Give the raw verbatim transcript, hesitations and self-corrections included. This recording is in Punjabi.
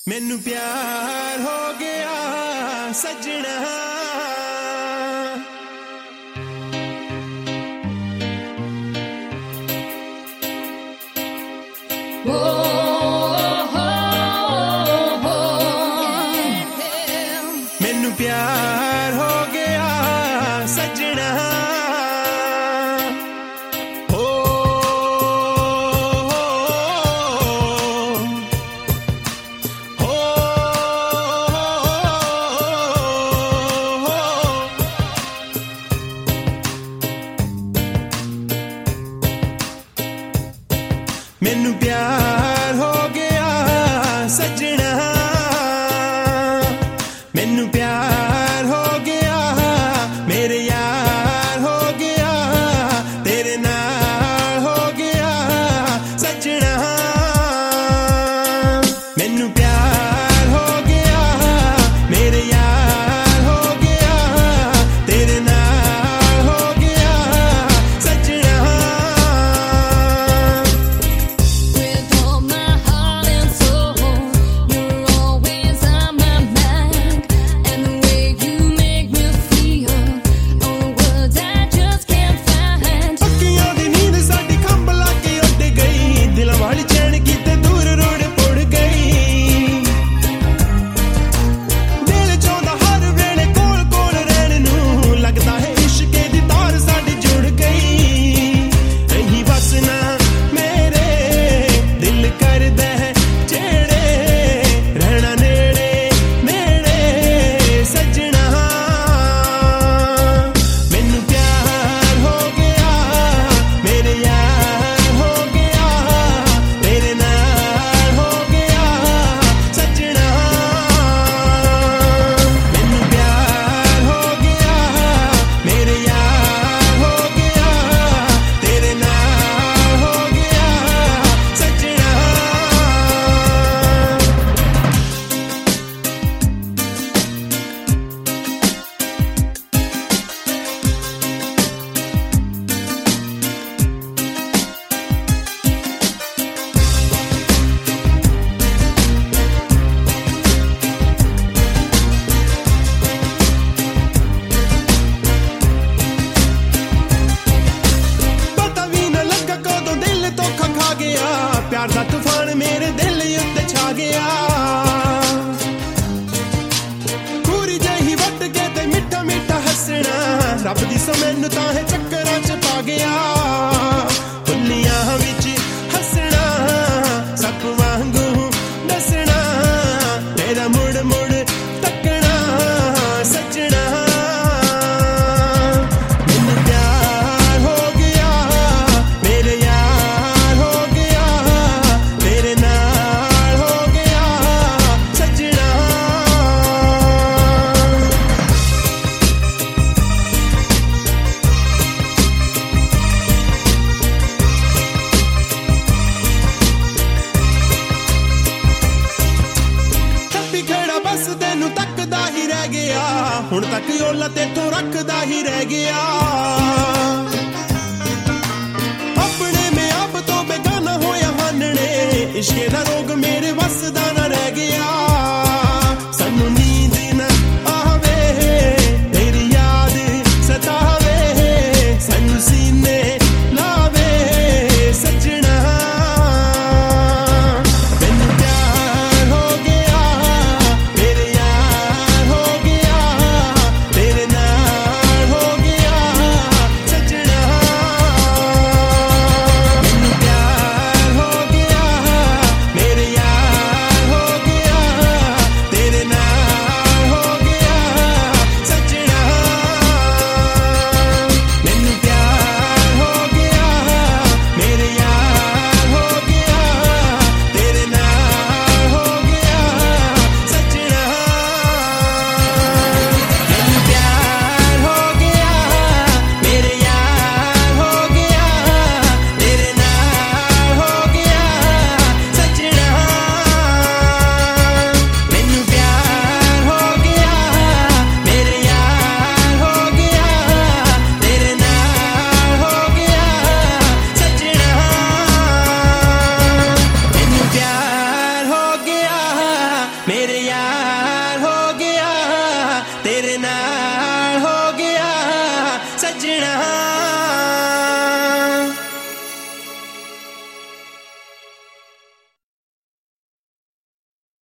मैनू प्यार हो गया सजना Oh, oh, oh, मैनू प्यार हो गया सजना हो हो मैनू प्यार हो गया सजना मैनू प्यार हो गया मेरे यार हो गया तेरे नाल हो गया सजना मैनू प्यार हो गया मेरे यार हो गया तेरे नाल हो गया सजना with all my heart and soul, you're always on my mind, and the way you make me feel, oh, words I just can't find. ਅੱਖੀਆਂ ਦੀ ਨੀਂਦ ਸਾਡੀ ਖੰਭ ਲਾ ਕੇ ਉੱਡ ਗਈ ਦਿਲਾਂ ਵਾਲੀ ਚੈਨ ਕਿਤੇ ਦੂਰ ਰੋੜ ਪੁੜ ਗਈ ਦਿਲ ਚਾਹੁੰਦਾ ਹਰ ਵੇਲੇ ਕੋਲ ਕੋਲ ਰਹਿਣ ਨੂੰ ਲੱਗਦਾ ਹੈ ਇਸ਼ਕੇ ਦੀ ਤਾਰ ਸਾਡੀ ਜੁੜ ਗਈ ਨਹੀਂ ਬਸ ਨਾ ਮੇਰੇ ਦਿਲ ਕਰਦਾ ਹੈ ਜਿਹੜੇ ਰਹਿਣਾ ਨੇੜੇ ਨੇੜੇ ਸੱਜਣਾ ਮੈਨੂੰ ਪਿਆਰ ਹੋ ਗਿਆ ਮੇਰੇ ਯਾਰ ਹੋ ਗਿਆ ਤੇਰੇ ਨਾਲ ਹੋ ਗਿਆ ਸੱਜਣਾ ਮੈਨੂੰ ਪਿਆਰ ਹੋ ਗਿਆ ਮੇਰੇ ਯਾਰ ਹੋ ਗਿਆ ਤੇਰੇ ਨਾਲ ਹੋ ਗਿਆ ਸੱਜਣਾ ਪਤਾ ਵੀ ਨਾ ਲੱਗਾ ਕਦੋਂ ਦਿਲ ਧੋਖਾ ਖਾ ਗਿਆ ਪਿਆਰ ਦਾ ਤੂਫਾਨ ਮੇਰੇ ਦਿਲ ਉੱਤੇ ਛਾ ਗਿਆ ਪੂਰੀ ਜਿਹੀ ਵੱਟ ਕੇ ਤੇ ਮਿੱਠਾ ਮਿੱਠਾ ਹੱਸਣਾ ਰੱਬ ਦੀ ਸੋ ਮੈਨੂੰ ਤਾਂ ਹੈ ਚੱਕਰਾਂ ਚ ਪਾ ਗਿਆ ਫੁੱਲੀਆਂ ਵਿੱਚ ਹੱਸਣਾ ਸੱਪ ਵਾਂਗੂ ਦੱਸਣਾ ਤੇਰਾ ਮੁੜ ਮੁੜ ਤੱਕਣਾ ਸੱਜਣਾ ਮੈਨੂੰ ਪਿਆਰ ਹੋ ਗਿਆ ਮੇਰੇ ਯਾਰ ਹੋ ਗਿਆ ਤੇਰੇ ਨਾਲ ਹੋ ਗਿਆ ਸੱਜਣਾ ਟੱਪੀ ਖੜਾ ਬਸ ਤੈਨੂੰ ਤੱਕਦਾ ਹੀ ਰਹਿ ਗਿਆ ਹੁਣ ਤੱਕ ਓਲਾ ਤੇਥੋਂ ਰੱਖਦਾ ਹੀ ਰਹਿ ਗਿਆ ਆਪਣੇ ਮੈਂ ਆਪ ਤੋਂ ਬੇਗਾਨਾ ਹੋਇਆ ਹਾਨਣੇ ਇਸ਼ਕੇ ਦਾ ਰੋਗ ਮੇਰੇ ਵੱਸ ਦਾ ਨਾ ਰਹਿ ਗਿਆ ਸਾਨੂੰ ਨੀਂਦ ਨਾ ਆਵੇ ਤੇਰੀ ਯਾਦ ਸਤਾਵੇ ਸਾਨੂੰ ਸੀਨੇ ਲਾਵੇ ਸੱਜਣਾ ਮੈਨੂੰ ਪਿਆਰ ਹੋ ਗਿਆ ਮੇਰੇ ਯਾਰ ਹੋ ਗਿਆ ਤੇਰੇ ਨਾਲ ਹੋ ਗਿਆ ਸੱਜਣਾ ਮੈਨੂੰ ਪਿਆਰ ਹੋ ਗਿਆ ਮੇਰੇ ਯਾਰ ਹੋ ਗਿਆ तेरे नाल हो गया सजना।